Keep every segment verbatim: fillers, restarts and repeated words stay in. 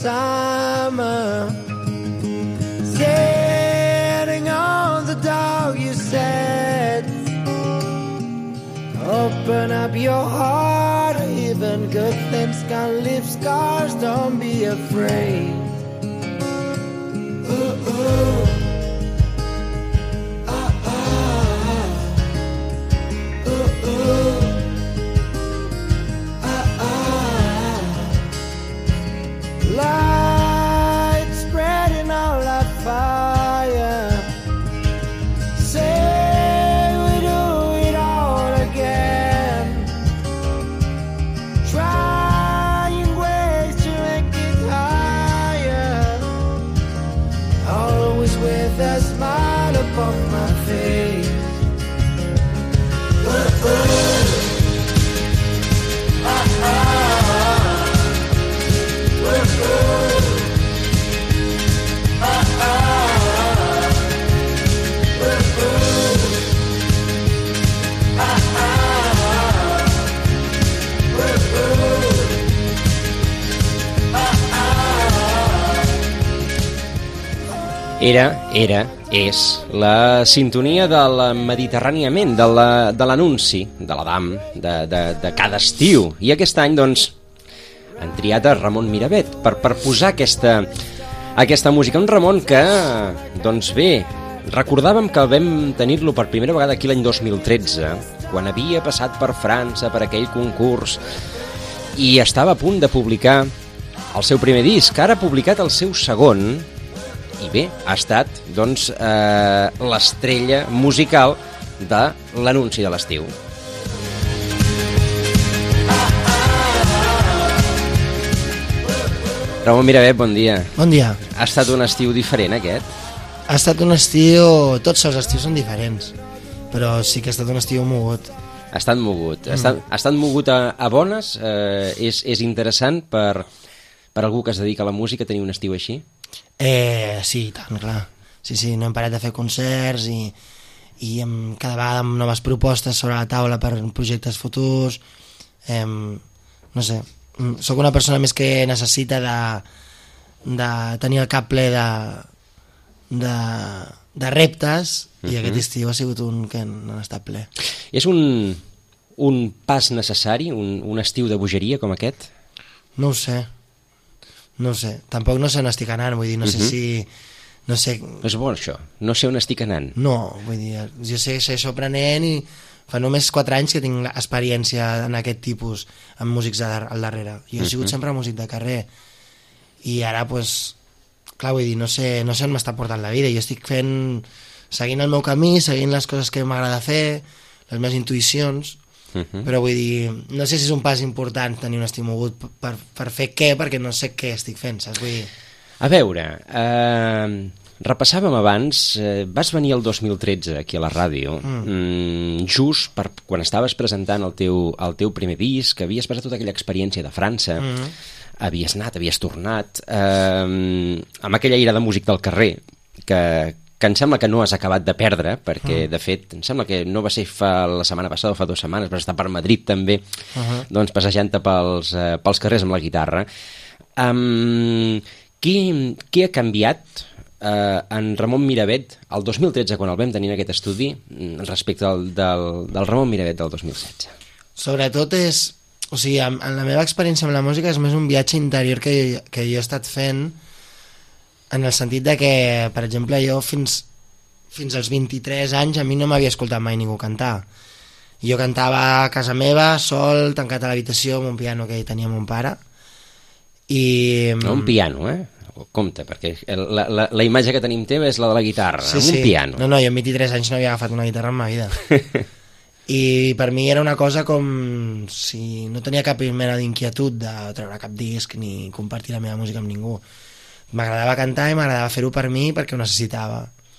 summer, sitting on the dog, you said, open up your heart, even good things can leave scars, don't be afraid. Ooh, ooh. Light spreading all that fire. Say we do it all again. Trying ways to make it higher. Always with a smile upon my face. Ooh, ooh. Ah, ah. Era, era, és la sintonia del Mediterràniament, de l'anunci de l'Adam, de, de, de cada estiu. I aquest any, doncs, han triat a Ramon Miravet per, per posar aquesta, aquesta música. Un Ramon que, doncs bé, recordàvem que vam tenir-lo per primera vegada aquí l'any dos mil tretze, quan havia passat per França, per aquell concurs, i estava a punt de publicar el seu primer disc. Ara ha publicat el seu segon, i bé, ha estat, doncs, eh, l'estrella musical de l'anunci de l'estiu. Ramon Miravet, bon dia. Bon dia. Ha estat un estiu diferent, aquest? Ha estat un estiu... Tots els estius són diferents, però sí que ha estat un estiu mogut. Ha estat mogut. Mm. Ha, estat, ha estat mogut a, a bones? Eh, és, és interessant per, per algú que es dedica a la música tenir un estiu així? Eh, sí, tant, clar. Sí, sí, no hem parat de fer concerts i, i hem, cada vegada amb noves propostes sobre la taula per projectes futurs. Eh, no sé, sóc una persona més que necessita de, de tenir el cap ple de, de, de reptes, uh-huh. I aquest estiu ha sigut un que no ha estat ple. És un, un pas necessari, un, un estiu de bogeria com aquest? No ho sé. No sé, tampoc no sé on estic anant, vull dir, no sé uh-huh. si... No sé... És bo això, no sé on estic anant. No, vull dir, jo sé que soc aprenent i fa només quatre anys que tinc experiència en aquest tipus, amb músics al darrere. Jo he uh-huh. sigut sempre músic de carrer i ara, pues, clar, vull dir, no sé, no sé on m'està portant la vida. Jo estic fent, seguint el meu camí, seguint les coses que m'agrada fer, les meves intuïcions... Uh-huh. Però vull dir, no sé si és un pas important tenir un estiu mogut per, per fer què, perquè no sé què estic fent, saps? Vull dir... A veure, eh, repassàvem abans, eh, vas venir el dos mil tretze aquí a la ràdio, mm. Mm, just per, quan estaves presentant el teu, el teu primer disc, havies passat tota aquella experiència de França, mm. havies anat, havies tornat, eh, amb aquella ira de músic del carrer, que... que em sembla que no has acabat de perdre, perquè, uh-huh. de fet, em sembla que no va ser fa la setmana passada o fa dues setmanes, vas estar per Madrid també, uh-huh. doncs passejant-te pels, eh, pels carrers amb la guitarra. Um, qui, qui ha canviat eh, en Ramon Miravet el dos mil tretze, quan el vam tenir en aquest estudi, respecte al, del, del Ramon Miravet del dos mil setze? Sobretot és... O sigui, en, en la meva experiència amb la música és més un viatge interior que, que jo he estat fent, en el sentit de que, per exemple, jo fins, fins als vint-i-tres anys a mi no m'havia escoltat mai ningú cantar. Jo cantava a casa meva, sol, tancat a l'habitació amb un piano que tenia mon pare. I... No, un piano, eh? Compte, perquè la, la, la imatge que tenim teva és la de la guitarra, sí, amb sí. un piano. No, no, jo amb vint-i-tres anys no havia agafat una guitarra en ma vida. I per mi era una cosa com si no tenia cap mena d'inquietud de treure cap disc ni compartir la meva música amb ningú. M'agradava cantar i m'agradava fer-ho per mi perquè ho necessitava.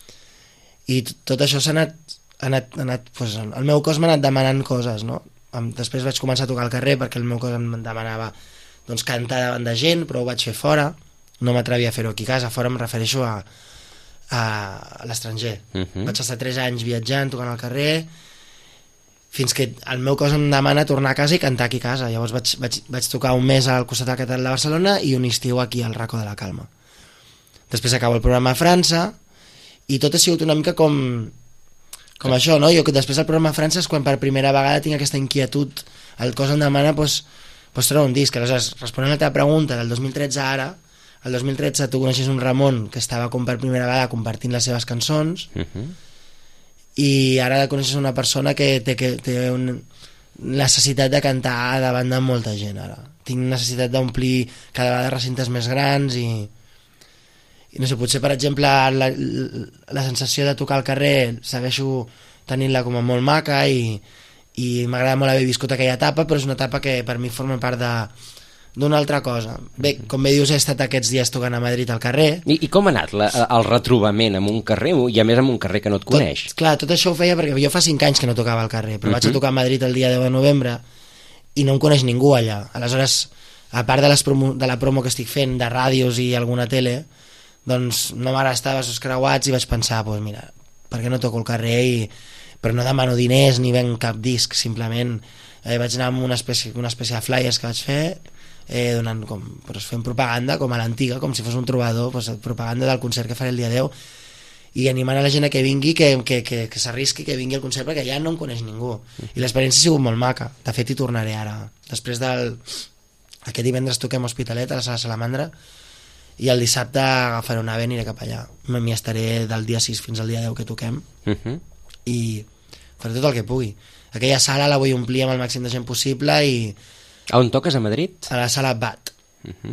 I tot això s'ha anat, ha anat, ha anat pues, el meu cos m'ha anat demanant coses, no? Després vaig començar a tocar al carrer perquè el meu cos em demanava doncs, cantar davant de gent, però ho vaig fer fora, no m'atrevia a fer-ho aquí a casa. Fora em refereixo a, a, a l'estranger. Uh-huh. Vaig estar tres anys viatjant, tocant al carrer, fins que el meu cos em demana tornar a casa i cantar aquí a casa. Llavors vaig, vaig, vaig tocar un mes al costat del Catedral de Barcelona i un estiu aquí al Racó de la Calma. Després acabo el programa a França i tot ha sigut una mica com com sí. això, no? Jo després del programa a França és quan per primera vegada tinc aquesta inquietud, el cos em demana pues, pues treure un disc. Aleshores, responent a la teva pregunta, del dos mil tretze ara, el dos mil tretze tu coneixes un Ramon que estava com per primera vegada compartint les seves cançons, uh-huh. i ara coneixes una persona que té, que té una necessitat de cantar davant de molta gent ara. Tinc necessitat d'omplir cada vegada recintes més grans i, i no sé, potser per exemple la, la sensació de tocar al carrer segueixo tenint-la com a molt maca i, i m'agrada molt haver viscut aquella etapa, però és una etapa que per mi forma part de d'una altra cosa. Bé, com bé dius, he estat aquests dies tocant a Madrid al carrer. I, i com ha anat la, el retrobament en un carrer, i a més en un carrer que no et coneix? Tot, clar, tot això ho feia perquè jo fa cinc anys que no tocava al carrer, però uh-huh. vaig a tocar a Madrid el dia deu de novembre i no em coneix ningú allà. Aleshores, a part de, les promo, de la promo que estic fent de ràdios i alguna tele, doncs no m'agrada estar els creuats i vaig pensar, pues mira, per què no toco al carrer? I, però no demano diners ni venc cap disc, simplement eh, vaig anar amb una espècie, una espècie de flyers que vaig fer, Eh, donant com, pues, fent propaganda com a l'antiga, com si fos un trobador, pues, propaganda del concert que faré el dia deu i animant a la gent a que vingui, que, que, que, que s'arrisqui, que vingui al concert, perquè ja no em coneix ningú i l'experiència ha sigut molt maca. De fet hi tornaré ara, després del aquest divendres toquem Hospitalet a la Sala Salamandra i el dissabte agafaré un ave i aniré cap allà. M'hi estaré del dia sis fins al dia deu que toquem uh-huh. i faré tot el que pugui. Aquella sala la vull omplir amb el màxim de gent possible i a on toques, a Madrid? A la sala Bat. Uh-huh.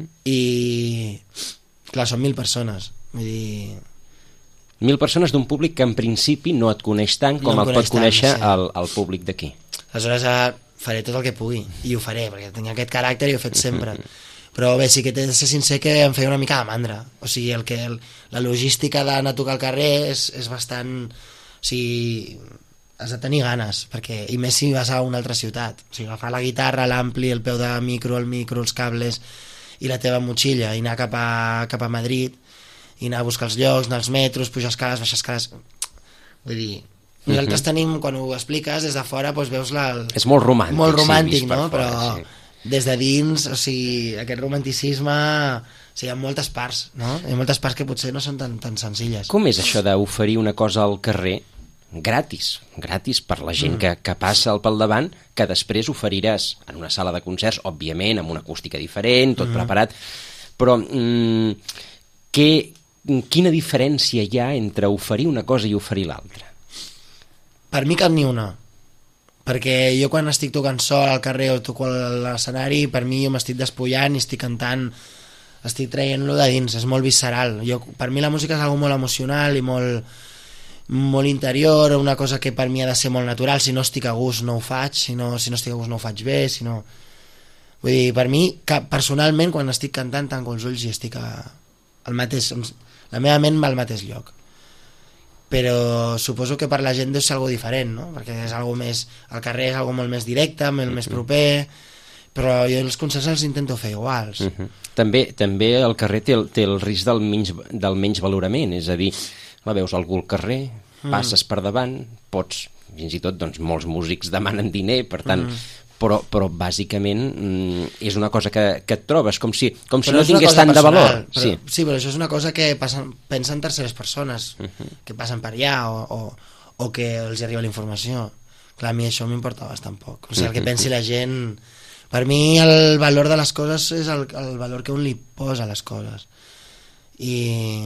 I clar, són mil persones, vull dir... Mil persones d'un públic que en principi no et coneix tant com no el pot conèixer tant, sí. el, el públic d'aquí. Aleshores faré tot el que pugui i ho faré, perquè tinc aquest caràcter i ho he fet sempre. Uh-huh. Però bé, sí que t'he de ser sincer que em feia una mica de mandra. O sigui, el que el, la logística d'anar a tocar al carrer és, és bastant... O sigui, has de tenir ganes, perquè, i més si vas a una altra ciutat, o sigui, agafar la guitarra, l'ampli, el peu de micro, el micro, els cables i la teva motxilla i anar cap a, cap a Madrid i anar a buscar els llocs, anar als metros, pujar escales, baixar escales, vull dir, nosaltres uh-huh. tenim, quan ho expliques des de fora, doncs veus la... El... És molt romàntic, molt romàntic, sí, no? Fora, però sí. Des de dins, o sigui, aquest romanticisme, o sigui, hi ha moltes parts, no? Hi ha moltes parts que potser no són tan, tan senzilles. Com és això d'oferir una cosa al carrer gratis, gratis per la gent mm. que, que passa al pel davant, que després oferiràs en una sala de concerts, òbviament, amb una acústica diferent, tot mm. preparat, però mm, que, quina diferència hi ha entre oferir una cosa i oferir l'altra? Per mi cap ni una, perquè jo quan estic tocant sol al carrer o toco a l'escenari, per mi jo m'estic despullant i estic cantant, estic traient-lo de dins, és molt visceral. Jo, per mi la música és algo molt emocional i molt... molt interior, una cosa que per mi ha de ser molt natural. Si no estic a gust no ho faig, si no, si no estic a gust no ho faig bé, si no... vull dir, per mi, que, personalment, quan estic cantant tanco els ulls i estic a, al mateix, la meva ment va al mateix lloc, però suposo que per la gent deu ser algo diferent, no? Perquè és algo més, al carrer és algo molt més directe, molt més proper, però jo els concerts els intento fer iguals. Uh-huh. També, també el carrer té el, té el risc del menys, del menys valorament, és a dir, la veus algú al carrer, passes mm. per davant, pots, fins i tot, doncs, molts músics demanen diner, per tant, mm. però, però bàsicament mm, és una cosa que, que et trobes, com si, com si no tingués tant de valor. Però, sí. sí, però això és una cosa que passen, pensen terceres persones, uh-huh. que passen per allà, o, o, o que els arriba la informació. Clar, a mi això m'importa bastant poc. O sigui, el que pensi la gent... Per mi el valor de les coses és el, el valor que un li posa a les coses. I...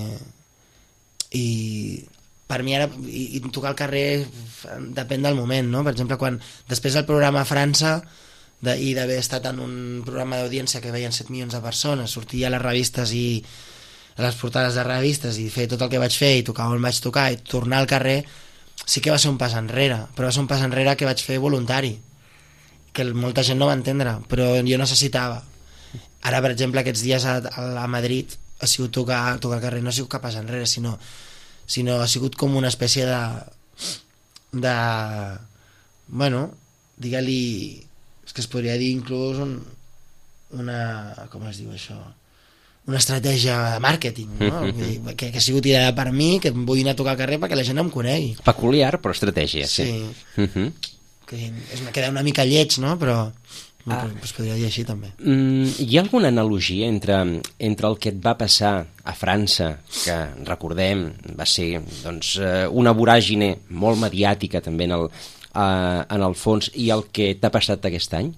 i per mi ara i, i tocar al carrer depèn del moment, no? Per exemple, quan després del programa a França de, i d'haver estat en un programa d'audiència que veien set milions de persones, sortir a les revistes i a les portades de revistes i fer tot el que vaig fer i tocar on vaig tocar i tornar al carrer, sí que va ser un pas enrere, però va ser un pas enrere que vaig fer voluntari, que molta gent no va entendre, però jo necessitava. Ara, per exemple, aquests dies a, a Madrid ha sigut tocar, tocar al carrer, no ha sigut cap pas enrere, sinó, sinó ha sigut com una espècie de de bueno, digue-li, és que es podria dir inclús un, una, com es diu això, una estratègia de màrqueting, no? Mm-hmm. que, que ha sigut ideada per mi, que em vull anar a tocar al carrer perquè la gent em conegui. Peculiar, però estratègia, sí. Sí. Mm-hmm. que es me queda una mica lleig, no? Però ah. es podria dir així també. Mm, hi ha alguna analogia entre, entre el que et va passar a França, que recordem va ser doncs, una voràgine molt mediàtica també en el, uh, en el fons, i el que t'ha passat aquest any?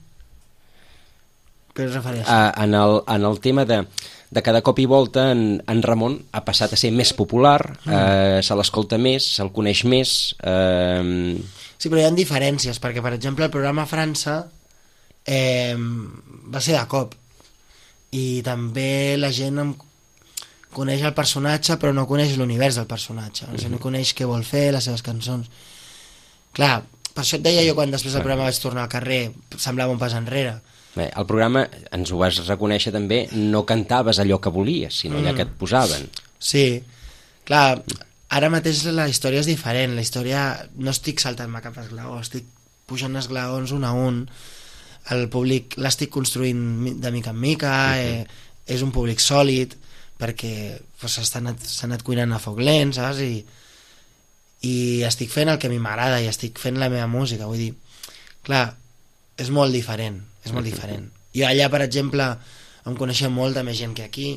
Què es refereix? Uh, en, el, en el tema de de cada cop i volta en, en Ramon ha passat a ser més popular, mm. eh, se l'escolta més, se'l coneix més. Eh... Sí, però hi ha diferències, perquè, per exemple, el programa a França eh, va ser de cop, i també la gent em coneix el personatge, però no coneix l'univers del personatge, mm-hmm. o sigui, no coneix què vol fer, les seves cançons. Clar, per això et deia jo, quan després del programa vaig tornar al carrer, semblava un pas enrere. Bé, el programa, ens ho vas reconèixer també, no cantaves allò que volies, sinó allò mm. que et posaven. Sí, clar, ara mateix la història és diferent, la història no estic saltant-me cap esglaó, estic pujant esglaons un a un, el públic l'estic construint de mica en mica, mm-hmm. eh, és un públic sòlid, perquè pues, s'ha anat, anat cuinant a foc lent, saps? I, i estic fent el que a mi m'agrada i estic fent la meva música, vull dir, clar, és molt diferent, és molt diferent. Jo allà, per exemple, em coneixia molta més gent que aquí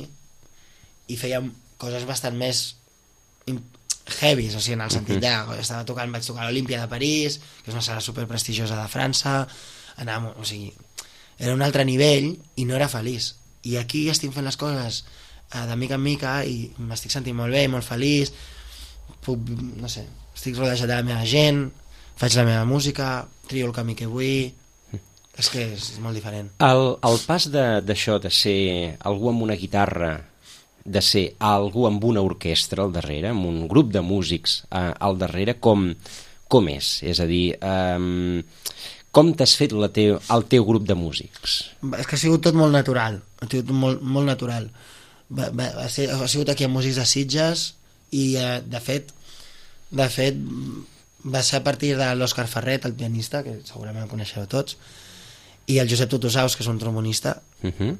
i fèiem coses bastant més heavies, o sigui, en el sentit de estava tocant, vaig tocar a l'Olímpia de París, que és una sala superprestigiosa de França, anàvem, o sigui, era un altre nivell i no era feliç. I aquí estic fent les coses eh, de mica en mica i m'estic sentint molt bé, molt feliç, puc, no sé, estic rodejat de la meva gent, faig la meva música, trio el camí que vull. És que és, és molt diferent. El, el pas d'això, de, de ser algú amb una guitarra, de ser algú amb una orquestra al darrere, amb un grup de músics eh, al darrere, com, com és? És a dir, eh, com t'has fet la teu, el teu grup de músics? És que ha sigut tot molt natural, ha sigut molt, molt natural. Va, va, ha, ser, ha sigut aquí amb músics de Sitges i, eh, de fet, de fet, va ser a partir de l'Òscar Ferret, el pianista, que segurament el coneixeu tots, i el Josep Tutusaus, que és un trombonista, uh-huh.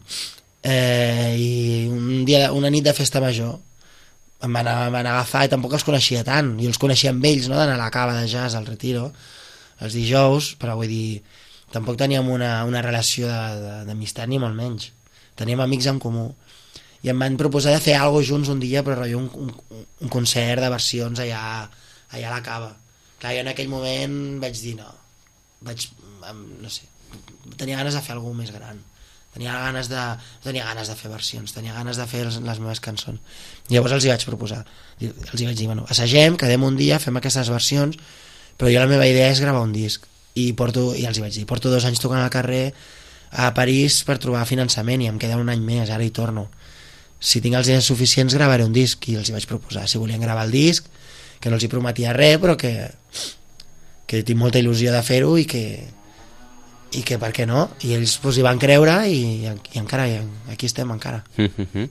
eh, i un dia, una nit de festa major em van, em van agafar i tampoc els coneixia tant, jo els coneixia amb ells, no? D'anar a la cava de jazz, al Retiro, els dijous, però vull dir, tampoc teníem una, una relació d'amistat ni molt menys, teníem amics en comú, i em van proposar de fer alguna cosa junts un dia, però un, un, un concert de versions allà, allà a la cava. Clar, jo en aquell moment vaig dir no, vaig, no sé, tenia ganes de fer alguna més gran, tenia ganes de, tenia ganes de fer versions, tenia ganes de fer les, les meves cançons. I llavors els hi vaig proposar, els hi vaig dir, bueno, assagem, quedem un dia, fem aquestes versions, però jo la meva idea és gravar un disc, i, porto, i els hi vaig dir, porto dos anys tocant al carrer a París per trobar finançament i em queda un any més, ara hi torno, si tinc els diners suficients gravaré un disc, i els hi vaig proposar si volien gravar el disc, que no els hi prometia res, però que, que tinc molta il·lusió de fer-ho i que i que per què no, i ells pues, hi van creure i, i encara i aquí estem encara. uh,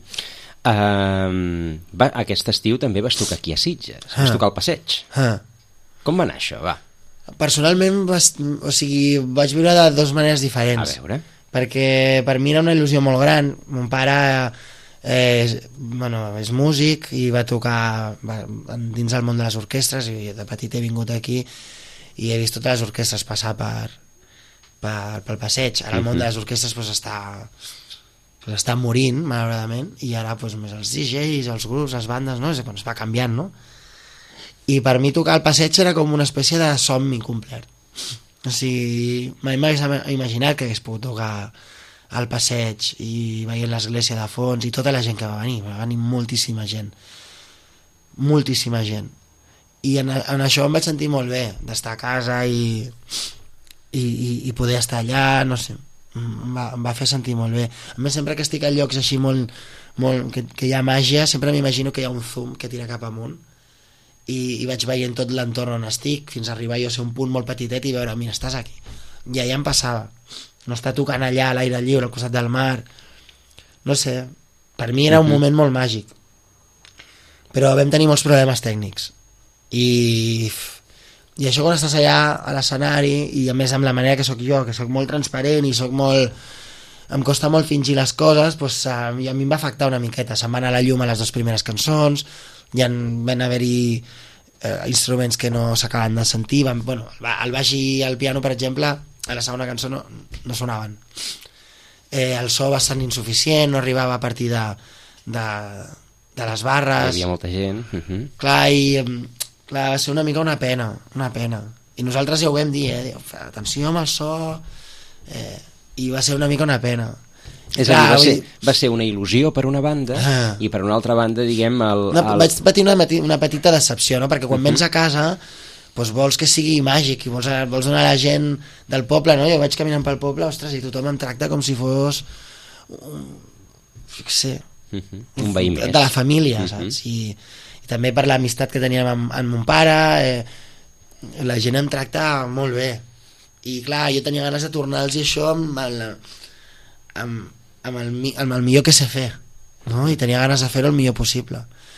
va, aquest estiu també vas tocar aquí a Sitges, ah. vas tocar al Passeig, ah. com va anar això? Va. Personalment vas, o sigui, vaig viure de dues maneres diferents, a veure, perquè per mi era una il·lusió molt gran. Mon pare eh, bueno, és músic i va tocar va, dins el món de les orquestres, i de petit he vingut aquí i he vist totes les orquestres passar per Per, pel Passeig. Ara el món de les orquestres pues, està, pues, està morint, malauradament, i ara pues, més els D Js, els grups, les bandes, no? Es, es va canviant, no? I per mi tocar al Passeig era com una espècie de somni complet. O sigui, mai m'hagués imaginat que hagués pogut tocar al Passeig i veient l'església de fons i tota la gent que va venir, va venir moltíssima gent. Moltíssima gent. I en, en això em vaig sentir molt bé, d'estar a casa i... I, i, i poder estar allà, no sé, em va, em va fer sentir molt bé. A més, sempre que estic a llocs així molt, molt que, que hi ha màgia, sempre m'imagino que hi ha un zoom que tira cap amunt i, i vaig veient tot l'entorn on estic fins a arribar jo a ser un punt molt petitet i veure, mira, estàs aquí. I allà em passava, no estar tocant allà a l'aire lliure, al costat del mar, no sé, per mi era un uh-huh. moment molt màgic, però vam tenir molts problemes tècnics i... I això quan estàs allà a l'escenari, i a més amb la manera que sóc jo, que sóc molt transparent i sóc molt... em costa molt fingir les coses, doncs a, a mi em va afectar una miqueta. Se'm va anar la llum a les dues primeres cançons, i en van haver-hi eh, instruments que no s'acaben de sentir. Van, bueno, el baix i el piano, per exemple, a la segona cançó no, no sonaven. Eh, el so bastant insuficient, no arribava a partir de, de, de les barres. Hi havia molta gent. Uh -huh. Clar, i clar, va ser una mica una pena, una pena. I nosaltres ja ho vam dir, eh? Atenció amb el so, eh, i va ser una mica una pena. És clar, a dir, va, ser, va ser una il·lusió per una banda ah. i per una altra banda, diguem... El, no, el... Vaig patir una, una petita decepció, no? Perquè quan uh -huh. vens a casa doncs vols que sigui màgic i vols, vols donar a la gent del poble, no? Jo vaig caminant pel poble, ostres, i tothom em tracta com si fos un, jo què sé, uh -huh. un veí més de la família, uh -huh. saps? I, i també per l'amistat que teníem amb, amb mon pare, eh, la gent em tracta molt bé. I clar, jo tenia ganes de tornar-los això amb el, amb, amb, el, amb el millor que sé fer, no? I tenia ganes de fer-ho el millor possible.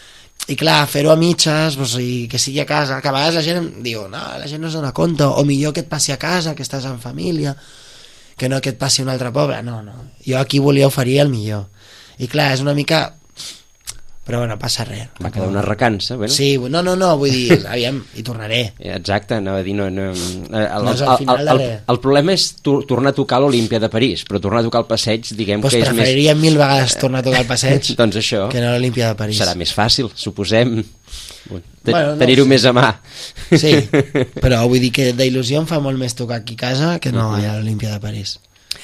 I clar, fer-ho a mitges, doncs, i que sigui a casa, que a vegades la gent em diu, no, la gent no es dona compte, o millor que et passi a casa, que estàs en família, que no que et passi a un altre poble. No, no, jo aquí volia oferir el millor. I clar, és una mica... Però bueno, passa res. Va quedar una recança, bueno. Sí, no, no, no, vull dir, aviam, hi tornaré. Exacte, anava a dir, no... no, el, no és al final el, el, el, el problema és to, tornar a tocar l'Olímpia de París, però tornar a tocar el passeig, diguem pues que és més... preferiria mil vegades tornar a tocar el passeig doncs això, que no l'Olímpia de París. Serà més fàcil, suposem, bueno, no, tenir-ho sí. més a mà. Sí, però vull dir que d'il·lusió em fa molt més tocar aquí a casa que no uh-huh. a l'Olímpia de París.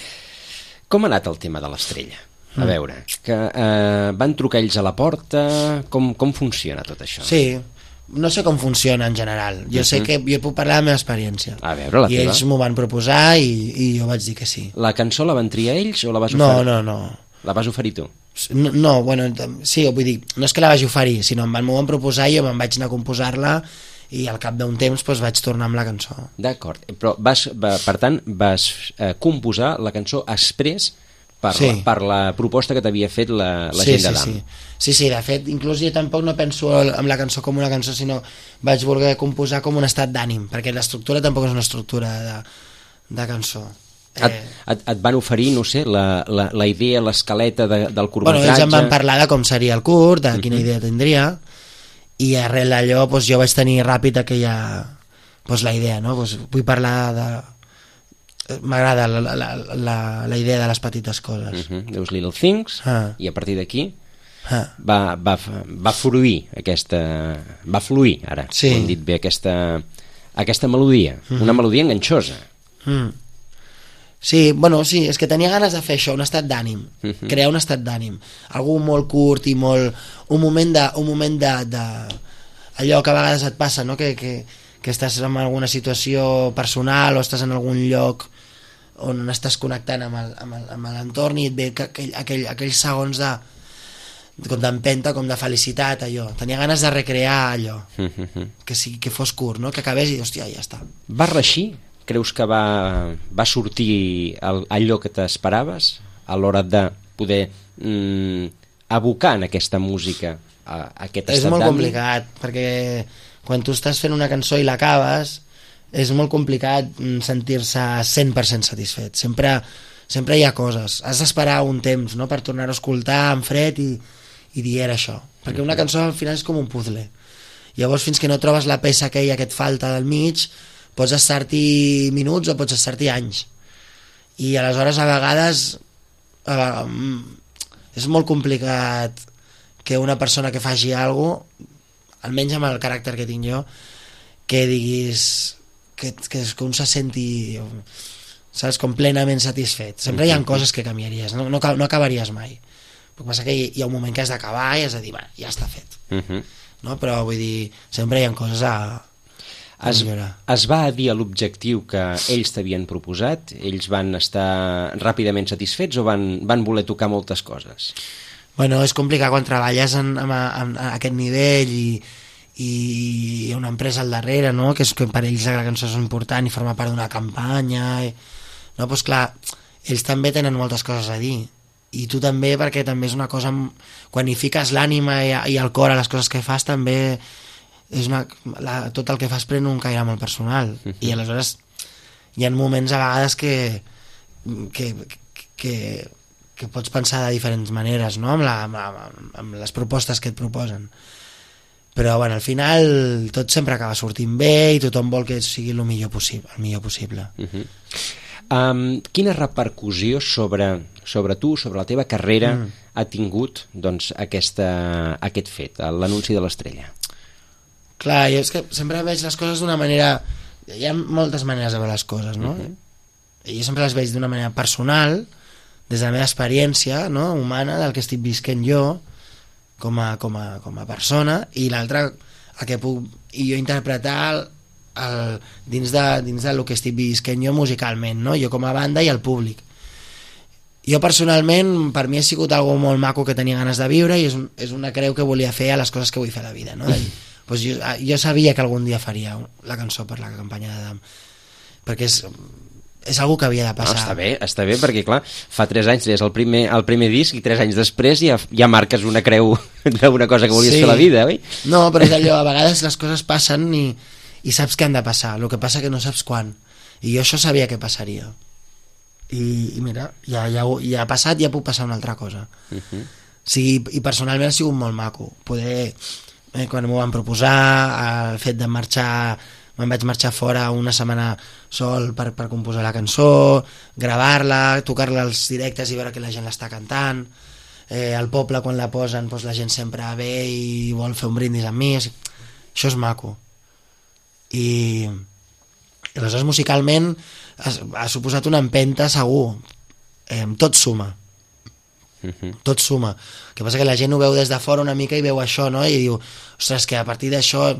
Com ha anat el tema de l'Estrella? A veure, que eh, van trucar ells a la porta, com, com funciona tot això? Sí, no sé com funciona en general, jo uh-huh. sé que jo puc parlar de la meva experiència. A veure, la I teva. ells m'ho van proposar i, i jo vaig dir que sí. La cançó la van triar ells o la vas no, oferir? No, no, no. La vas oferir tu? No, no, bueno, sí, vull dir, no és que la vagi oferir, sinó em van, m'ho van proposar i jo me'n vaig anar a composar-la i al cap d'un temps doncs, vaig tornar amb la cançó. D'acord, però vas, va, per tant vas eh, composar la cançó exprés per, sí. la, per la proposta que t'havia fet la, la sí, gent de sí, D A M. Sí. sí, sí, de fet, inclús jo tampoc no penso en la cançó com una cançó, sinó vaig voler composar com un estat d'ànim, perquè l'estructura tampoc és una estructura de, de cançó. Et, et, et van oferir, no sé, la, la, la idea, l'escaleta de, del curtmetratge... Bueno, ells em van parlar de com seria el curt, de quina uh -huh. idea tindria, i arrel d'allò doncs, jo vaig tenir ràpid aquella... Doncs, la idea, no? Doncs, vull parlar de... M'agrada la, la, la, la idea de les petites coses. Uh -huh. Those Little Things, ah. i a partir d'aquí ah. va, va, va fluir aquesta... Va fluir, ara, sí. ho hem dit bé, aquesta, aquesta melodia, uh -huh. una melodia enganxosa. Mm. Sí, bueno, sí, és que tenia ganes de fer això, un estat d'ànim, uh -huh. crear un estat d'ànim, algú molt curt i molt... un moment de... un moment de, de... allò que a vegades et passa, no? que, que, que estàs en alguna situació personal o estàs en algun lloc on estàs connectant amb el, amb el, amb l'entorn i et ve aquell, aquell, aquells segons de com d'empenta, com de felicitat, allò. Tenia ganes de recrear allò, uh -huh. que, sí, que fos curt, no? Que acabés i, hòstia, ja està. Va reeixir? Creus que va, va sortir el, allò que t'esperaves a l'hora de poder mm, abocar en aquesta música a, a aquest estat És molt d'ànim? complicat, perquè quan tu estàs fent una cançó i l'acabes és molt complicat sentir-se cent per cent satisfet. Sempre, sempre hi ha coses. Has d'esperar un temps, no?, per tornar a escoltar en fred i, i dir era això. Perquè una cançó al final és com un puzzle. Llavors, fins que no trobes la peça aquella que et falta del mig, pots estar-t'hi minuts o pots estar-t'hi anys. I aleshores, a vegades, eh, és molt complicat que una persona que faci alguna cosa, almenys amb el caràcter que tinc jo, que diguis que, que, que un se senti, saps, com plenament satisfet. Sempre hi ha coses que canviaries, no, no, no acabaries mai. El que passa que hi, hi ha un moment que has d'acabar i has de dir, va, ja està fet. Uh-huh. No? Però vull dir, sempre hi ha coses a... Es, es va dir a l'objectiu que ells t'havien proposat? Ells van estar ràpidament satisfets o van, van voler tocar moltes coses? Bueno, és complicat quan treballes en, en, en, en aquest nivell i, i hi ha una empresa al darrere, no?, que, és, que per ells la cançó és important i forma part d'una campanya i, no, doncs clar, ells també tenen moltes coses a dir i tu també, perquè també és una cosa, quan hi fiques l'ànima i, i el cor a les coses que fas, també és una, la, tot el que fas pren un caire molt personal. Uh-huh. I aleshores hi ha moments a vegades que que, que, que pots pensar de diferents maneres, no?, amb, la, amb, la, amb les propostes que et proposen. però bueno, al final tot sempre acaba sortint bé i tothom vol que sigui el millor possible, el millor possible. Uh-huh. um, quina repercussió sobre, sobre tu, sobre la teva carrera mm. ha tingut doncs, aquesta, aquest fet, l'anunci de l'Estrella? Clar, jo és que sempre veig les coses d'una manera, hi ha moltes maneres de veure les coses, no? Uh-huh. Jo sempre les veig d'una manera personal, des de la meva experiència, no? Humana, del que estic visquent jo com a, com a, com a persona, i l'altra el que puc i jo interpretar el, el, dins, de, dins del que estic visquent jo musicalment, no? Jo com a banda i el públic. Jo personalment, per mi ha sigut algo molt maco que tenia ganes de viure i és, un, és una creu que volia fer a les coses que vull fer a la vida, no? Pues jo, jo sabia que algun dia faria la cançó per la campanya d'Adam, perquè és, és algo que havia de passar. No, està bé, està bé, perquè clar, fa tres anys és el primer, el primer disc i tres anys després ja, ja marques una creu d'una cosa que volies sí. fer a la vida, oi? No, però és allò, a vegades les coses passen i, i saps que han de passar, el que passa que no saps quan, i jo això sabia que passaria, i, i mira, ja, ja, ja ha passat, ja puc passar una altra cosa. Uh-huh. Sí, i personalment ha sigut molt maco poder, eh, quan m'ho van proposar, el fet de marxar, me'n vaig marxar fora una setmana sol per, per composar la cançó, gravar-la, tocar-la als directes i veure que la gent l'està cantant, eh, al poble quan la posen doncs la gent sempre ve i vol fer un brindis amb mi, això és maco. I, i aleshores musicalment ha, ha suposat una empenta segur, eh, tot suma. Uh-huh. Tot suma. El que passa que la gent ho veu des de fora una mica i veu això, no? I diu, ostres, que a partir d'això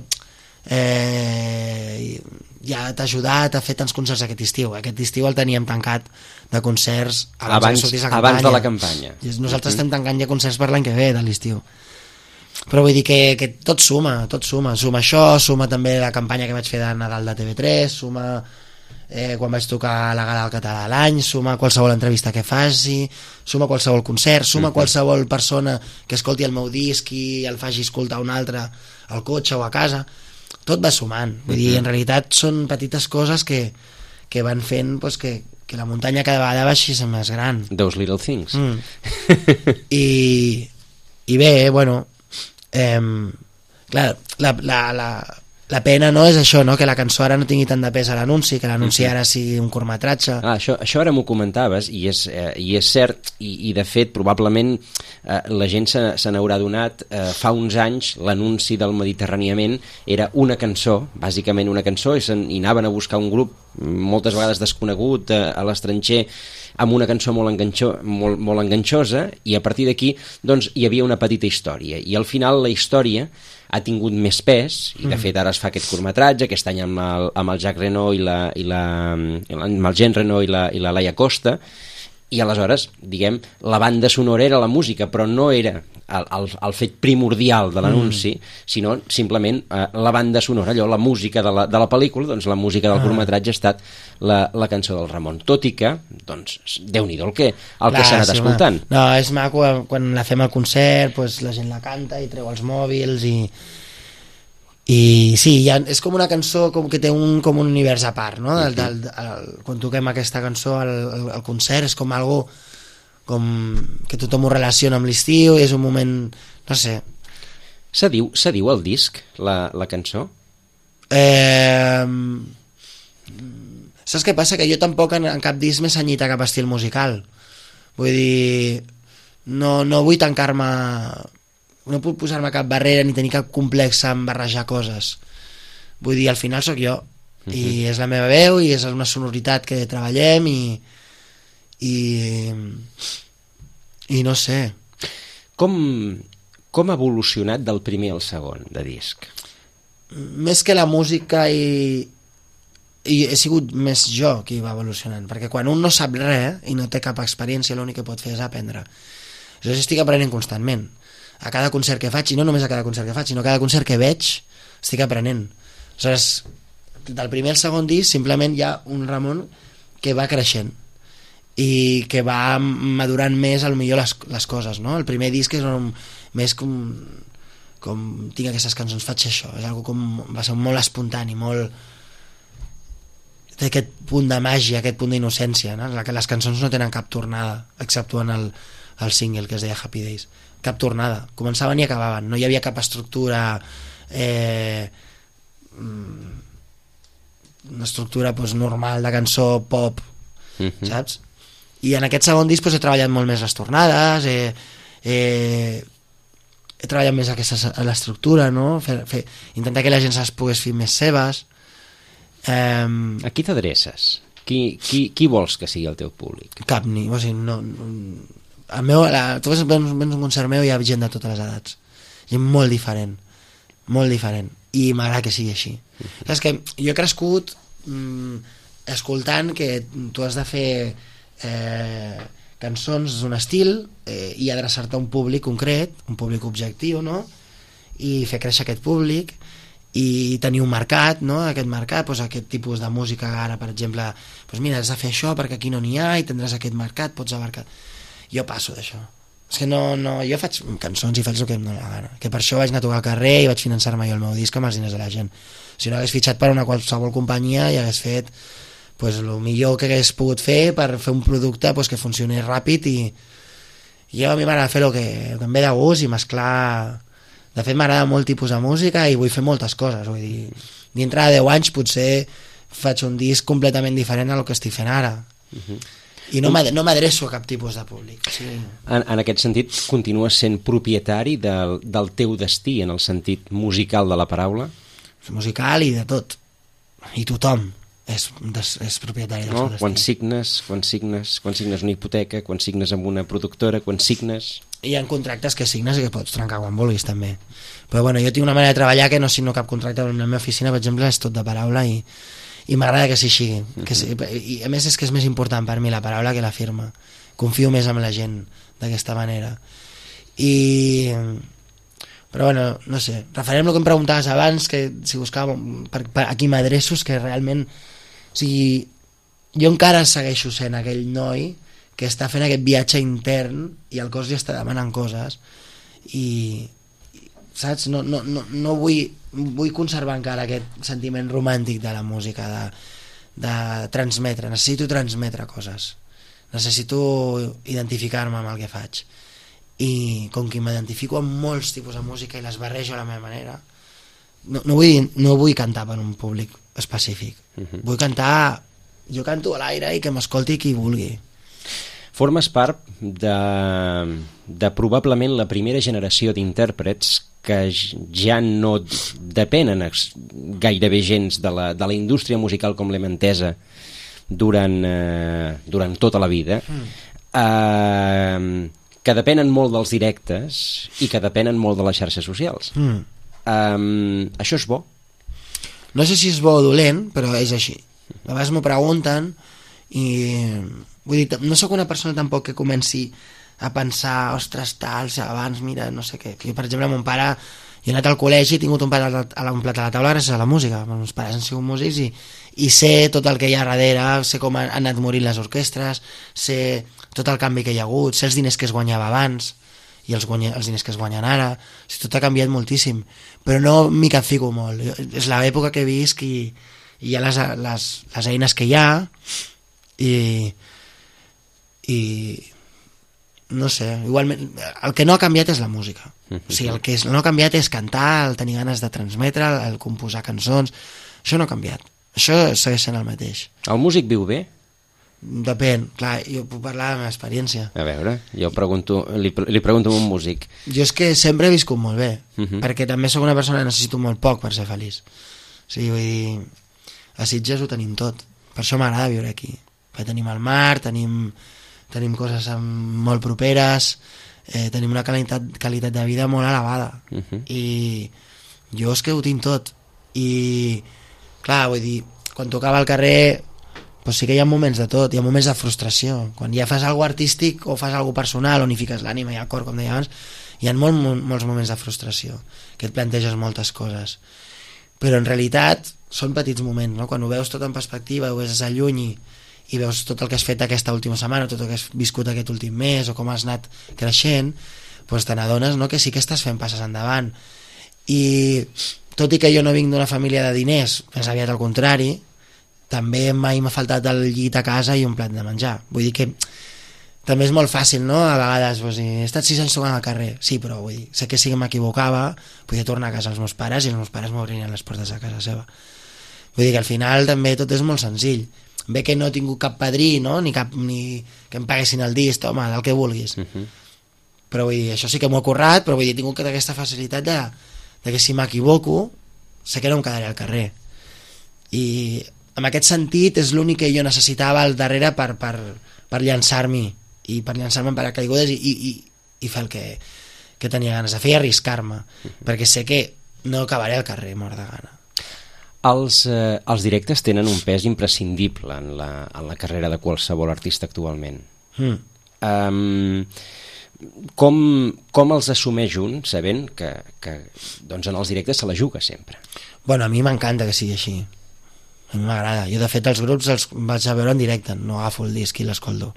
eh, ja t'ha ajudat a fer tants concerts aquest estiu. Aquest estiu el teníem tancat de concerts abans, abans, que la abans de la campanya. I nosaltres uh-huh. estem tancant ja concerts per l'any que ve de l'estiu. Però vull dir que, que tot suma, tot suma. Suma això, suma també la campanya que vaig fer de Nadal de T V tres, suma eh, quan vaig tocar la Gala del Català de l'any, suma qualsevol entrevista que faci, suma qualsevol concert, suma uh-huh. qualsevol persona que escolti el meu disc i el faci escoltar un altre al cotxe o a casa. Tot va sumant. Vull uh-huh. dir, en realitat són petites coses que, que van fent pues, que, que la muntanya cada vegada baixi més gran. Those little things. Mm. I, I bé, bueno, eh, clar, la, la, la, la pena no és això, no? Que la cançó ara no tingui tant de pes a l'anunci, que l'anunci ara sigui un curtmetratge. Ah, això, això ara m'ho comentaves i és, eh, i és cert, i, i de fet probablement eh, la gent se, se n'haurà donat, eh, fa uns anys l'anunci del Mediterràniament era una cançó, bàsicament una cançó, i, i anaven a buscar un grup moltes vegades desconegut eh, a l'estranger amb una cançó molt, enganxo, molt, molt enganxosa, i a partir d'aquí doncs, hi havia una petita història, i al final la història ha tingut més pes, i de fet ara es fa aquest curtmetratge, aquest any amb el, amb el Jack Renault i la, i la, amb el Jean Renault i la, i la Laia Costa, i aleshores, diguem, la banda sonora era la música, però no era el, el, el fet primordial de l'anunci, mm. sinó simplement eh, la banda sonora, allò, la música de la, de la pel·lícula, doncs la música del ah. curtmetratge ha estat la, la cançó del Ramon. Tot i que, doncs, Déu-n'hi-do el que, el Clar, que s'ha anat sí, escoltant. Home. No, és maco, quan la fem al concert, pues, la gent la canta i treu els mòbils i... i sí, ja és com una cançó com que té un, com un univers a part, no? El, el, el, el, quan toquem aquesta cançó al, al, al concert és com algo com que tothom ho relaciona amb l'estiu, és un moment, no sé. Se diu, se diu el disc, la, la cançó? Eh, saps què passa? Que jo tampoc en, en cap disc m'he senyit a cap estil musical. Vull dir, no, no vull tancar-me... no puc posar-me cap barrera ni tenir cap complex en barrejar coses. Vull dir, al final sóc jo, uh-huh. i és la meva veu i és una sonoritat que treballem i i i no sé. Com, com ha evolucionat del primer al segon de disc? Més que la música i, i he sigut més jo qui va evolucionant, perquè quan un no sap res i no té cap experiència, l'únic que pot fer és aprendre. Jo estic aprenent constantment. A cada concert que faig, i no només a cada concert que faig, sinó a cada concert que veig, estic aprenent. Aleshores, del primer al segon disc, simplement hi ha un Ramon que va creixent i que va madurant més, al millor, les, les coses, no? El primer disc és un, més com, com tinc aquestes cançons, faig això, és algo com, va ser molt espontani, molt... té aquest punt de màgia, aquest punt d'innocència, no? Que les cançons no tenen cap tornada, exceptuant el, el single que es deia Happy Days. Cap tornada, començaven i acabaven, no hi havia cap estructura eh, una estructura pues, normal de cançó pop, uh-huh. saps? I en aquest segon disc pues, he treballat molt més les tornades, he, he, he treballat més aquesta, l'estructura, no? Fer, fer, intentar que la gent se'ls pogués fer més seves. Um, a qui t'adreces? Qui, qui, qui vols que sigui el teu públic? Cap ni, o sigui, no, no, el meu, la, tu vens, vens un concert meu i hi ha gent de totes les edats, gent molt diferent, molt diferent, i m'agrada que sigui així. Mm-hmm. Saps que jo he crescut mm, escoltant que tu has de fer eh, cançons d'un estil eh, i adreçar-te a un públic concret, un públic objectiu, no? I fer créixer aquest públic i tenir un mercat, no? Aquest mercat, doncs aquest tipus de música ara, per exemple, doncs mira, has de fer això perquè aquí no n'hi ha i tindràs aquest mercat, pots abarcar. Jo passo d'això. És que no, no, jo faig cançons i faig el que em dóna la gana. Que per això vaig anar a tocar al carrer i vaig finançar-me jo el meu disc amb els diners de la gent. Si no hagués fitxat per una qualsevol companyia i hagués fet pues, el millor que hagués pogut fer per fer un producte pues, que funcionés ràpid i, i jo a mi m'agrada fer el que, el que em ve de gust i mesclar. De fet m'agrada molt tipus de música i vull fer moltes coses, vull dir, dintre de deu anys potser faig un disc completament diferent al que estic fent ara. Uh-huh. I no m'adreço a cap tipus de públic. Sí. En, en aquest sentit, continues sent propietari del, del teu destí, en el sentit musical de la paraula? Musical i de tot. I tothom és, des, és propietari del no? seu destí. Quan signes, quan signes, quan signes una hipoteca, quan signes amb una productora, quan signes... Hi ha contractes que signes i que pots trencar quan vulguis també, però bueno, jo tinc una manera de treballar que no signo cap contracte. En la meva oficina, per exemple, és tot de paraula i, i m'agrada que així sigui, que sí, i a més és que és més important per mi la paraula que la firma. Confio més en la gent d'aquesta manera. I però bueno, no sé, referent al que em preguntaves abans, que si buscava per, per a qui m'adreço, és que realment, o sigui, jo encara segueixo sent aquell noi que està fent aquest viatge intern i el cos li està demanant coses i, saps? No, no, no, no vull, vull conservar encara aquest sentiment romàntic de la música, de, de transmetre, necessito transmetre coses, necessito identificar-me amb el que faig i com que m'identifico amb molts tipus de música i les barrejo a la meva manera, no, no, vull, no vull cantar per un públic específic, uh-huh. Vull cantar, jo canto a l'aire i que m'escolti qui vulgui. Formes part de, de probablement la primera generació d'intèrprets que ja no depenen gairebé gens de la, de la indústria musical com l'hem entesa durant, eh, durant tota la vida, mm. eh, que depenen molt dels directes i que depenen molt de les xarxes socials. Mm. Eh, això és bo? No sé si és bo o dolent, però és així. A vegades m'ho pregunten i... Vull dir, no sóc una persona tampoc que comenci a pensar, ostres, tal, abans, mira, no sé què. Jo, per exemple, mon pare, jo he anat al col·legi, he tingut un plat a la, un plat a la taula gràcies a la música. Els meus pares han sigut músics i, i sé tot el que hi ha darrere, sé com han anat morint les orquestres, sé tot el canvi que hi ha hagut, sé els diners que es guanyava abans i els, guanya, els diners que es guanyen ara. O sigui, tot ha canviat moltíssim, però no m'hi capfico molt. És l'època que he vist i, i hi ha les, les, les eines que hi ha i... i no sé, igualment el que no ha canviat és la música, o sigui, el que no ha canviat és cantar, el tenir ganes de transmetre, el, el composar cançons, això no ha canviat, això segueix sent el mateix. El músic viu bé? Depèn, clar, jo puc parlar de la meva experiència. A veure, jo pregunto, li, li pregunto a un músic. Jo és que sempre he viscut molt bé, uh-huh. perquè també sóc una persona que necessito molt poc per ser feliç, o sigui, vull dir, a Sitges ho tenim tot, per això m'agrada viure aquí, perquè tenim el mar, tenim tenim coses molt properes, eh, tenim una qualitat, qualitat de vida molt elevada, uh-huh. i jo és que ho tinc tot, i clar, vull dir, quan tocava al carrer doncs sí que hi ha moments de tot, hi ha moments de frustració, quan ja fas alguna artístic o fas alguna personal on hi fiques l'ànima i el cor, com deia abans, hi ha molt, molt, molts moments de frustració, que et planteges moltes coses, però en realitat són petits moments, no? Quan ho veus tot en perspectiva, ho veus des de lluny i i veus tot el que has fet aquesta última setmana, tot el que has viscut aquest últim mes o com has anat creixent, doncs te n'adones, no? Que sí que estàs fent passes endavant. I tot i que jo no vinc d'una família de diners, més aviat al contrari, també mai m'ha faltat el llit a casa i un plat de menjar. Vull dir que també és molt fàcil, no? A vegades, pues, he estat sis anys tocant al carrer, sí, però vull dir, sé que si m'equivocava podia tornar a casa als meus pares i els meus pares m'obrien les portes a casa seva. Vull dir que al final també tot és molt senzill. Bé que no he tingut cap padrí, no? Ni, cap, ni que em paguessin el disc, home, del que vulguis. Uh -huh. Però vull dir, això sí que m'ho he currat, però vull dir, he tingut aquesta facilitat de, de que si m'equivoco sé que no em quedaré al carrer. I en aquest sentit és l'únic que jo necessitava al darrere per, per, per llançar-m'hi i per llançar-me en paracaigudes i, i, i, i fer el que, que tenia ganes de fer i arriscar-me, uh-huh. perquè sé que no acabaré al carrer mort de gana. Els, eh, els directes tenen un pes imprescindible en la, en la carrera de qualsevol artista actualment. Mm. Um, com, com els assumeix un sabent que, que doncs en els directes se la juga sempre? Bueno, a mi m'encanta que sigui així. A mi m'agrada. Jo, de fet, els grups els vaig a veure en directe, no agafo el disc i l'escolto.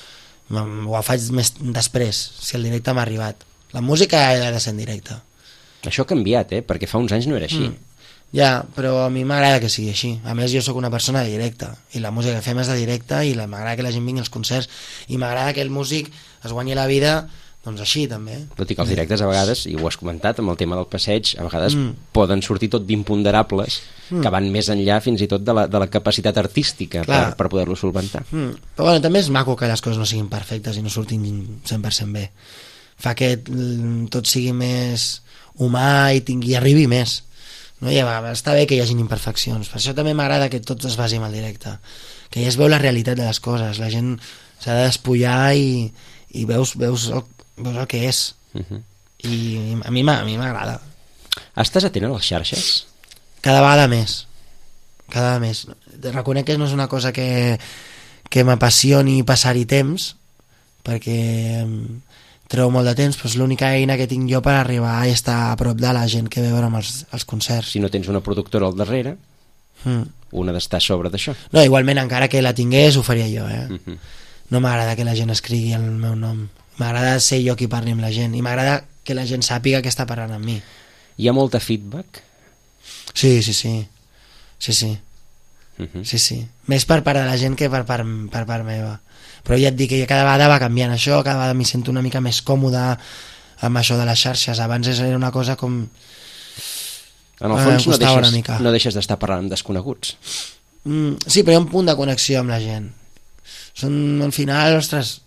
Ho faig més després, si el directe m'ha arribat. La música ha de ser en directe. Això ha canviat, eh? Perquè fa uns anys no era així. Mm. Ja, però a mi m'agrada que sigui així. A més, jo sóc una persona de directe i la música que fem és de directe i m'agrada que la gent vingui als concerts i m'agrada que el músic es guanyi la vida doncs així també. Tot i que els directes a vegades, i ho has comentat amb el tema del passeig, a vegades mm. poden sortir tot d'imponderables mm. que van més enllà fins i tot de la, de la capacitat artística per, per poder-lo solventar. Mm. Però bueno, també és maco que les coses no siguin perfectes i no surtin cent per cent bé. Fa que tot sigui més humà i tingui, arribi més. No? I està bé que hi hagin imperfeccions, per això també m'agrada que tot es basi en el directe, que ja es veu la realitat de les coses, la gent s'ha de despullar i, i veus, veus, el, veus el que és. Uh-huh. I a mi m'agrada. Estàs atent a les xarxes? Cada vegada més, cada vegada més. Reconec que no és una cosa que, que m'apassioni passar-hi temps, perquè treu molt de temps, però és l'única eina que tinc jo per arribar i estar a prop de la gent que ve a veure els, els concerts. Si no tens una productora al darrere, mm. una d'estar a sobre d'això. No, igualment, encara que la tingués, ho faria jo, eh? Uh-huh. No m'agrada que la gent escrigui el meu nom. M'agrada ser jo qui parli amb la gent i m'agrada que la gent sàpiga que està parlant amb mi. Hi ha molta feedback? Sí, sí, sí. Sí, sí. Uh-huh. Sí, sí. Més per part de la gent que per part, per part meva. Però ja et dic que cada vegada va canviant això, cada vegada m'hi sento una mica més còmode amb això de les xarxes. Abans era una cosa com... En el fons eh, no, deixes, no deixes d'estar parlant amb desconeguts. Mm, sí, però hi ha un punt de connexió amb la gent. Són, al final, ostres,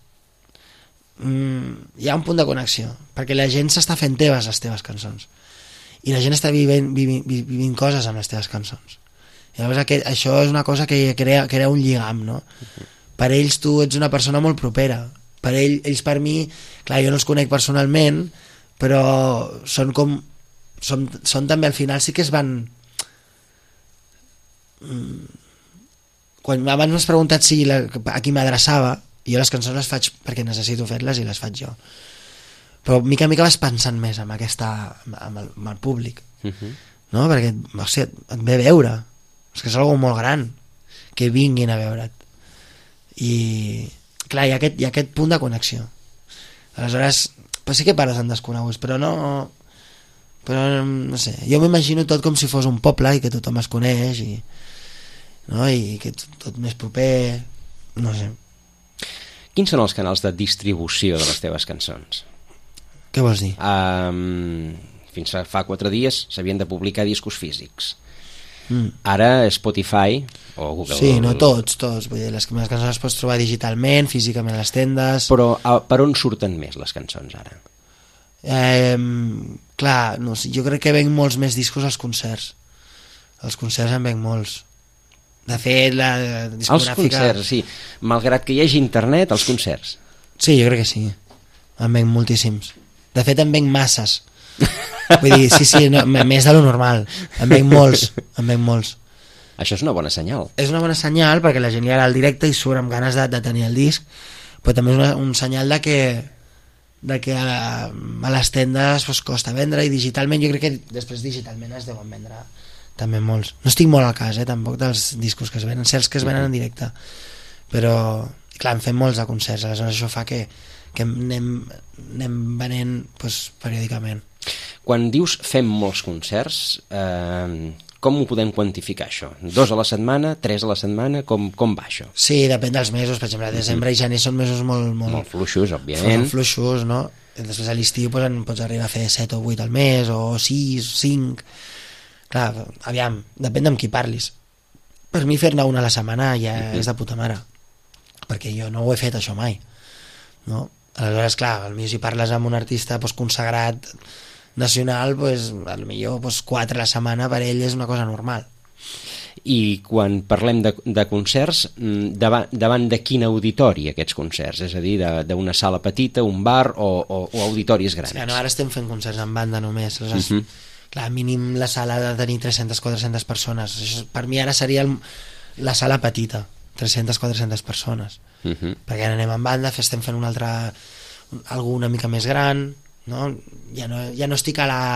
mm, hi ha un punt de connexió, perquè la gent s'està fent teves les teves cançons. I la gent està vivint, vivint, vivint coses amb les teves cançons. I llavors aquest, això és una cosa que crea, crea un lligam, no? Uh-huh. Per ells tu ets una persona molt propera. Per ell, ells per mi, clar, jo no els conec personalment, però són com... Són, són també al final sí que es van... Quan abans m'has preguntat si la, a qui m'adreçava, jo les cançons les faig perquè necessito fer-les i les faig jo. Però mica a mica vas pensant més amb, aquesta, amb, el, amb el públic. Uh-huh. No? Perquè o sigui, et ve a veure. És que és una cosa molt gran que vinguin a veure't. I clar, hi ha aquest, hi ha aquest punt de connexió. Aleshores, pues sí que parles amb desconeguts, però no però no sé, jo m'imagino tot com si fos un poble i que tothom es coneix i, no? I que tot, tot més proper, no sé. Quins són els canals de distribució de les teves cançons? Què vols dir? Um, fins fa quatre dies s'havien de publicar discos físics. Mm. Ara Spotify o Google... Sí, no tots, tots. Vull dir, les meves cançons les pots trobar digitalment, físicament a les tendes... Però a, per on surten més les cançons ara? Eh, clar, no sé, jo crec que venc molts més discos als concerts. Els concerts en venc molts. De fet, la discogràfica... Els concerts, sí. Malgrat que hi hagi internet, els concerts. Sí, jo crec que sí. En venc moltíssims. De fet, en venc masses. Vull dir, sí, sí, no, més de lo normal. En venc molts, en venc molts. Això és una bona senyal. És una bona senyal perquè la gent hi ha al directe i surt amb ganes de, de tenir el disc, però també és una, un senyal de que, de que a, a les tendes pues, costa vendre, i digitalment jo crec que després digitalment es deuen vendre també molts. No estic molt al cas, eh, tampoc dels discos que es venen, certs que es venen en directe, però clar, en fem molts de concerts, aleshores això fa que, que anem, anem venent pues, periòdicament. Quan dius fem molts concerts, eh, com ho podem quantificar, això? Dos a la setmana, tres a la setmana, com, com va això? Sí, depèn dels mesos, per exemple, desembre i gener són mesos molt... Molt, molt fluixos, òbviament. Molt fluixos, no? Després a l'estiu pues, en pots arribar a fer set o vuit al mes, o sis, cinc... Clar, aviam, depèn d'amb qui parlis. Per mi fer-ne una a la setmana ja uh-huh. és de puta mare, perquè jo no ho he fet això mai, no? Aleshores, clar, potser si parles amb un artista pues, consagrat nacional, pues, potser pues, quatre a la setmana per ell és una cosa normal. I quan parlem de, de concerts, davant, davant de quin auditori aquests concerts? És a dir, d'una sala petita, un bar o, o, o auditoris grans? Sí, no, ara estem fent concerts en banda només, aleshores... Uh-huh. Clar, mínim la sala ha de tenir tres-centes a quatre-centes persones. Això, per mi ara seria el, la sala petita, tres-centes a quatre-centes persones. Uh-huh. Perquè ara anem en banda, estem fent una altra... algú una mica més gran, no? Ja no, ja no estic a la...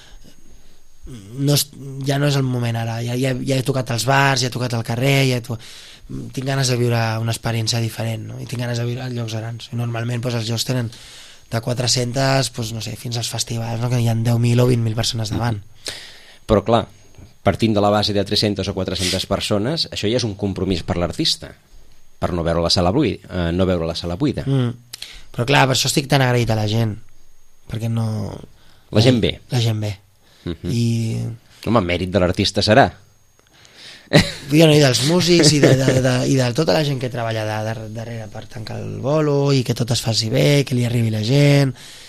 No, ja no és el moment ara. Ja, ja, ja he tocat als bars, ja he tocat al carrer, ja he to... tinc ganes de viure una experiència diferent, no? I tinc ganes de viure en llocs grans. I normalment doncs, els llocs tenen de quatre-centes, doncs, no sé, fins als festivals, no? Que hi ha deu mil o vint mil persones davant. Però clar, partint de la base de tres-centes o quatre-centes persones, això ja és un compromís per l'artista, per no veure la sala buida, eh, no veure la sala buida. Mm. Però clar, per això estic tan agraït a la gent, perquè no... La gent ve. La gent ve. Uh-huh. I... Home, mèrit de l'artista serà. Jo, no, i dels músics i de, de, de, i de tota la gent que treballa de, de, darrere per tancar el bolo i que tot es faci bé, que li arribi la gent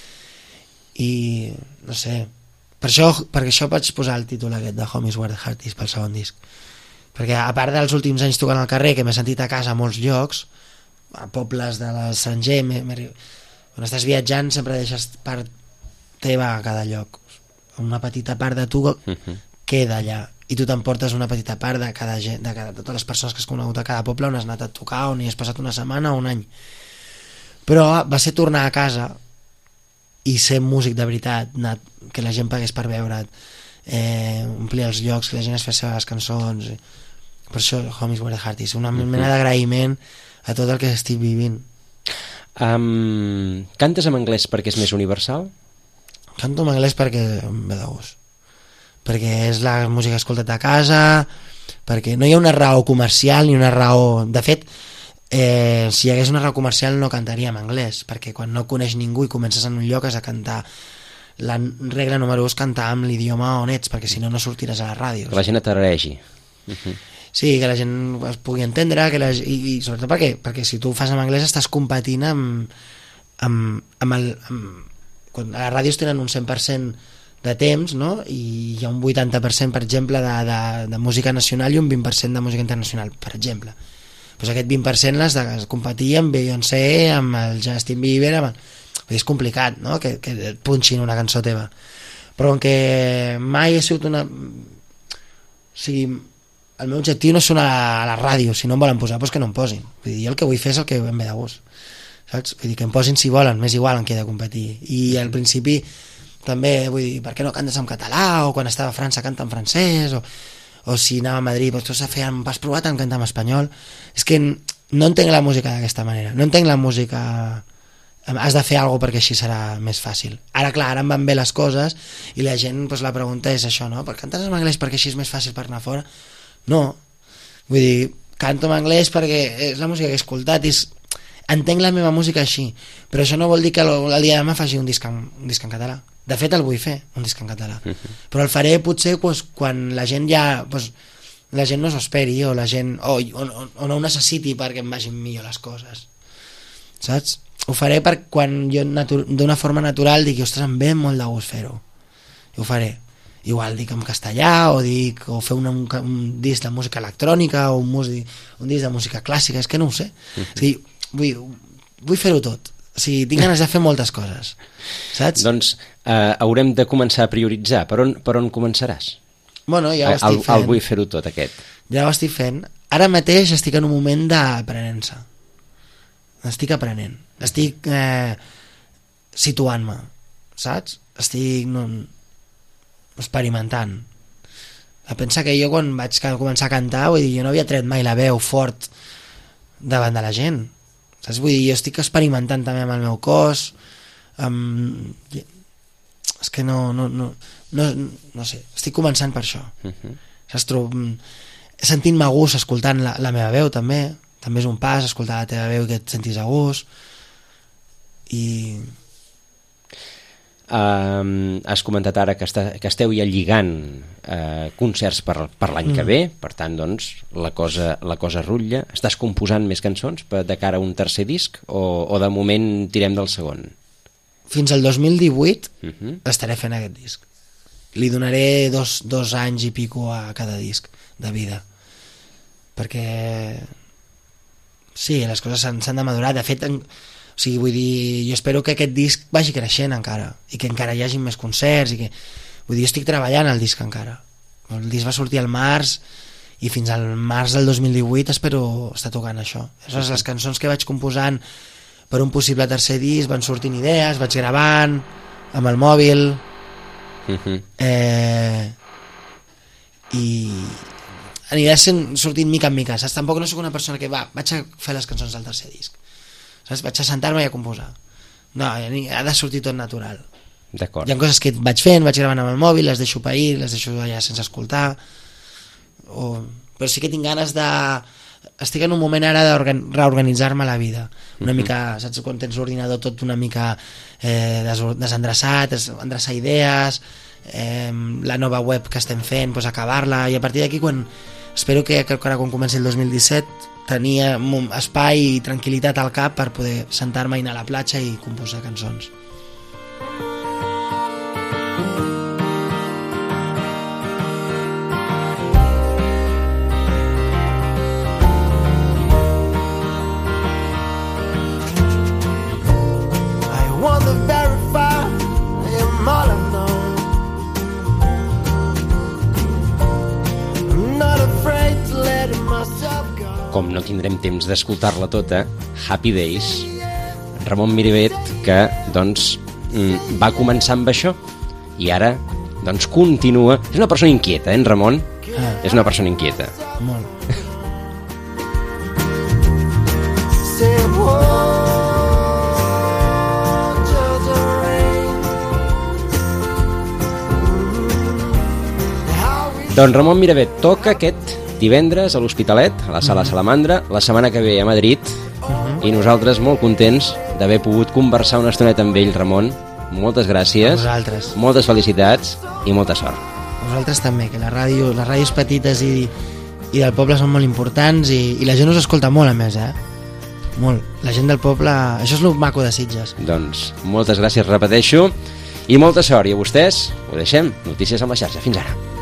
i no sé, per això, perquè això vaig posar el títol aquest de Home is Where the Heart Is pel segon disc, perquè a part dels últims anys tocant al carrer, que m'he sentit a casa a molts llocs, a pobles de l'estranger, quan estàs viatjant sempre deixes part teva a cada lloc, una petita part de tu uh-huh. queda allà i tu t'emportes una petita part de cada gent, de, cada, de totes les persones que has conegut a cada poble on has anat a tocar, on hi has passat una setmana o un any. Però va ser tornar a casa i ser músic de veritat, anat, que la gent pagués per veure't, eh, omplir els llocs, que la gent es fes les cançons. Per això Home is Where the Heart Is, una uh-huh. mena d'agraïment a tot el que estic vivint. Um, cantes en anglès perquè és més universal? Canto en anglès perquè em ve de gust, perquè és la música que he escoltat a casa, perquè no hi ha una raó comercial ni una raó... De fet, eh, si hi hagués una raó comercial no cantaria en anglès, perquè quan no coneix ningú i comences en un lloc has de cantar. La regla número u és cantar amb l'idioma on ets, perquè si no no sortiràs a la ràdio. Que la gent t'agraeixi. Uh-huh. Sí, que la gent es pugui entendre, que la, i, i sobretot perquè, perquè si tu ho fas en anglès estàs competint amb, amb, amb el... Amb, quan a les ràdios tenen un cent per cent de temps, no? I hi ha un vuitanta per cent, per exemple, de, de, de música nacional i un vint per cent de música internacional, per exemple. Pues aquest vint per cent l'has de competir amb Beyoncé, amb el Justin Bieber, amb el... és complicat, no? Que, que et punxin una cançó teva. Però com que mai he sigut una... O sigui, el meu objectiu no és sonar a la ràdio, si no em volen posar, doncs que no em posin. Vull dir, jo el que vull fer és el que em ve de gust. Saps? Vull dir, que em posin si volen, m'és igual en què he de competir. I al principi també, vull dir, per què no cantes en català, o quan estava a França canta en francès, o, o si anava a Madrid, doncs tu has, fer, has provat en cantar en espanyol. És que no entenc la música d'aquesta manera, no entenc la música, has de fer alguna cosa perquè així serà més fàcil. Ara, clar, ara em van bé les coses, i la gent, doncs la pregunta és això, no? Per cantes en anglès perquè així és més fàcil per anar fora? No, vull dir, canto en anglès perquè és la música que he escoltat, és... entenc la meva música així, però això no vol dir que el dia de demà faci un disc en, un disc en català. De fet el vull fer, un disc en català, uh-huh. però el faré potser pues, quan la gent ja pues, la gent no s'ho esperi o la gent o, o, o no ho necessiti perquè em vagin millor les coses, saps? Ho faré per quan jo d'una forma natural digui, ostres, em ve molt de gust fer-ho, i ho faré. Igual dic en castellà o dic o fer un, un, un disc de música electrònica o un, music, un disc de música clàssica, és que no ho sé, uh-huh. o sigui, vull, vull fer-ho tot. O sigui, tinc ganes de fer moltes coses, saps? Doncs eh, haurem de començar a prioritzar. Per on, per on començaràs? Bueno, ja ho estic el, fent. El vull fer-ho tot, aquest. Ja ho estic fent. Ara mateix estic en un moment d'aprenença. Estic aprenent. Estic eh, situant-me, saps? Estic no, experimentant. A pensar que jo quan vaig començar a cantar, vull dir, jo no havia tret mai la veu fort davant de la gent. Saps? Vull dir, jo estic experimentant també amb el meu cos, amb... és que no no, no, no, no sé, estic començant per això. Uh-huh. saps? Sentint-me a gust escoltant la, la meva veu també, també és un pas escoltar la teva veu i que et sentis a gust. I... Uh, has comentat ara que, està, que esteu ja lligant uh, concerts per, per l'any mm. que ve, per tant doncs la cosa, la cosa rutlla. Estàs composant més cançons per, de cara a un tercer disc o, o de moment tirem del segon? Fins al dos mil divuit uh-huh. estaré fent aquest disc. Li donaré dos, dos anys i pico a cada disc de vida, perquè sí, les coses s'han de madurar. De fet, en... o sigui, vull dir, jo espero que aquest disc vagi creixent encara, i que encara hi hagi més concerts, i que, vull dir, jo estic treballant al disc encara. El disc va sortir al març, i fins al març del dos mil divuit espero estar tocant això. Aleshores, les cançons que vaig composant per un possible tercer disc van sortint idees, vaig gravant amb el mòbil, uh-huh. eh, i aniré sent, sortint mica en mica, saps? Tampoc no soc una persona que va, vaig a fer les cançons del tercer disc, saps? Vaig a sentar-me i a composar. No, ha de sortir tot natural. D'acord. Hi ha coses que vaig fent, vaig gravant amb el mòbil, les deixo pair, les deixo allà sense escoltar, o... però sí que tinc ganes de... Estic en un moment ara de reorganitzar-me la vida. Una uh-huh. mica, saps, quan tens l'ordinador tot una mica eh, des desendreçat, endreçar idees, eh, la nova web que estem fent, pues, acabar-la, i a partir d'aquí quan... Espero que, que ara quan comenci el dos mil disset tenia espai i tranquil·litat al cap per poder sentar-me i anar a la platja i composar cançons. I want to verify I am all alone. I'm not afraid to let myself go. Com no tindrem temps d'escoltar-la tota, Happy Days, Ramon Miravet, que doncs va començar amb això i ara doncs continua. És una persona inquieta, eh, en Ramon? Ah. És una persona inquieta. Molt. Doncs Ramon Miravet toca aquest divendres a l'Hospitalet, a la Sala Salamandra, la setmana que ve a Madrid, uh-huh. i nosaltres molt contents d'haver pogut conversar una estoneta amb ell, Ramon. Moltes gràcies, moltes felicitats i molta sort. Vosaltres també, que la ràdio, les ràdios petites i, i del poble són molt importants i, i la gent us escolta molt, a més, eh? Molt. La gent del poble... Això és el maco de Sitges. Doncs moltes gràcies, repeteixo, i molta sort. I a vostès ho deixem. Notícies amb la xarxa. Fins ara.